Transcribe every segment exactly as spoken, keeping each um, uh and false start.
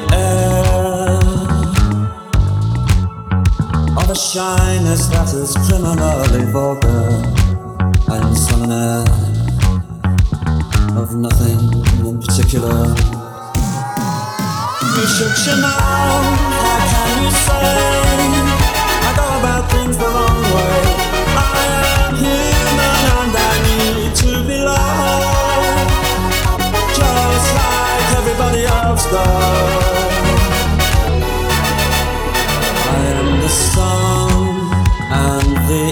air of a shyness that is criminally vulgar. I am sun and air of nothing in particular. You should you know, how can you say I go about things the wrong way? I am human and I need to be loved, just like everybody else does. I am the sun and the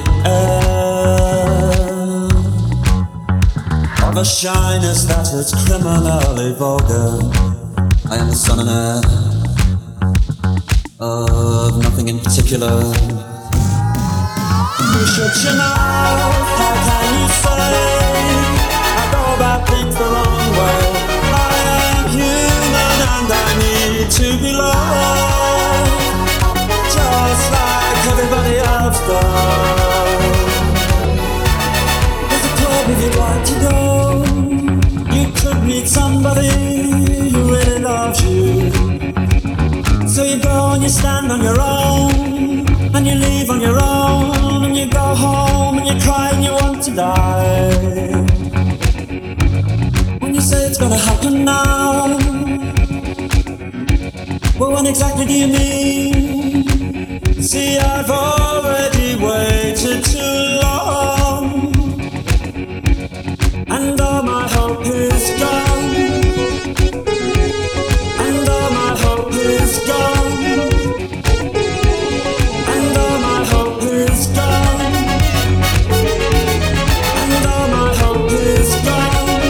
air of a shyness that is criminally vulgar. I am the sun and air of nothing in particular. You should you know, how can you say I go about things the wrong way? I am human and I need to be loved, just like everybody else does. There's a club if you'd like to go. You could meet somebody who really loves you. So you go and you stand on your own, and you leave on your own, and you go home and you cry and you want to die. When you say it's gonna happen now, well, when exactly do you mean? See, I've already waited too long, and all my hope is gone, and all my hope is gone, and all my hope is gone, and all my hope is gone.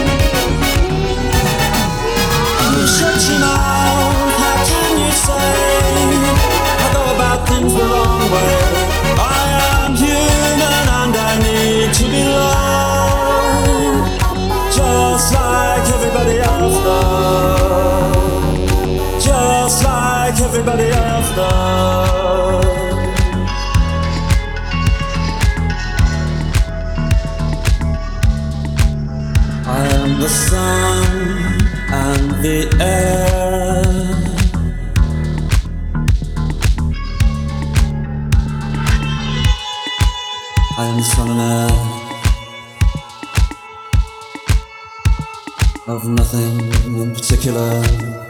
You should you know, how can you say I go about things the wrong way? I am human and I need to be loved, just like everybody else does, just like everybody else does. I am the sun and the air I am the sun and air of nothing in particular.